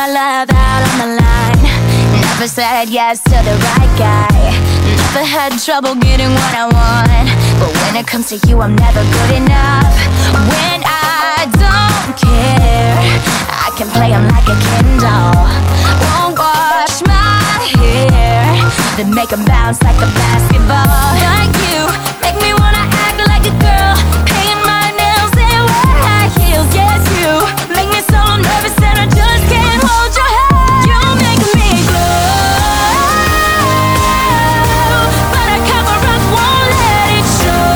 my love out on the line. Never said yes to the right guy. Never had trouble getting what I want. But when it comes to you, I'm never good enough. When I don't care, I can play him like a Ken doll. Won't wash my hair, then make him bounce like a basketball. Like you, make me wanna act like a girl, paint my nails and wear high heels. Yes, you make me so nervous that I just can't hold your hand. You make me glow, but I cover up, won't let it show.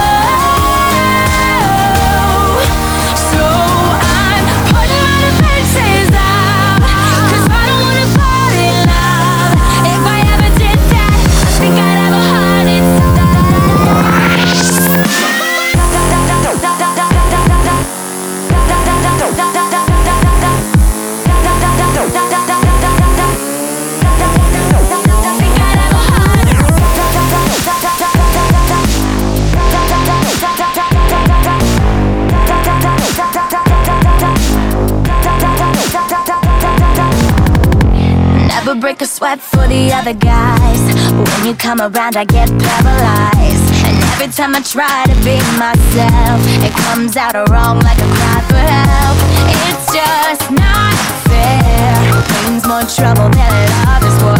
So I'm putting my defenses up, 'cause I don't wanna fall in love. If I ever did that, I think I'd have a heart attack. Never break a sweat for the other guys, but when you come around I get paralyzed. And every time I try to be myself, it comes out wrong like a cry for help. It's just not fair. Brings more trouble than love is worth.